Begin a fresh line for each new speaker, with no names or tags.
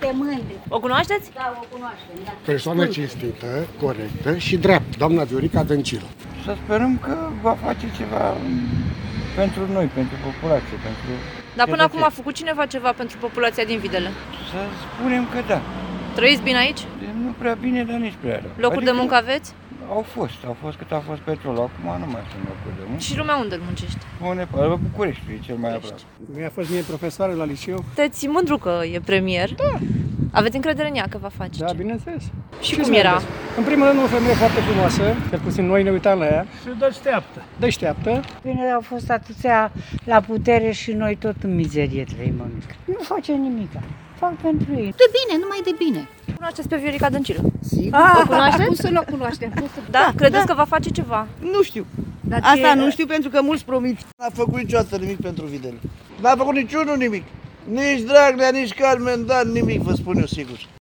E mândră.
O cunoașteți?
Da, o cunoaștem, da.
Persoană cinstită, corectă și dreaptă, doamna Viorica Dăncilă.
Să sperăm că va face ceva pentru noi, pentru populație, pentru...
Dar până acum a făcut cineva ceva pentru populația din Videle?
Să spunem că da.
Trăiți bine aici?
Nu prea bine, dar nici prea rău.
Locuri de muncă aveți?
Au fost cât a fost petrol. Acum nu mai sunt locuri de muncă.
Și lumea unde îl muncești?
La București e cel mai aproape.
Mi-a fost mie profesoară la liceu.
Sunteți mândru că e premier? Da. Aveți încredere în ea că va face
Da,
ce?
bineînțeles.
Și cum era?
În primul rând, o femeie foarte frumoasă, cel puțin noi ne uitam la ea.
Și deșteaptă.
Deșteaptă.
Bine, au fost atâția la putere și noi tot în mizerie trăim, mămică. Nu face nimic. Fac pentru ei.
De bine, numai de bine.
Cunoașteți pe Viorica Dăncilă?
Sigur.
O cunoașteți?
Cum să nu o cunoaștem?
Da? Credeți că va face ceva?
Nu știu. Asta nu știu pentru că mulți promit.
N-a făcut niciodată nimic pentru Videle. N-a făcut niciunul nimic. Nici Dragnea, nici Carmen Dan, nimic, vă spun eu sigur.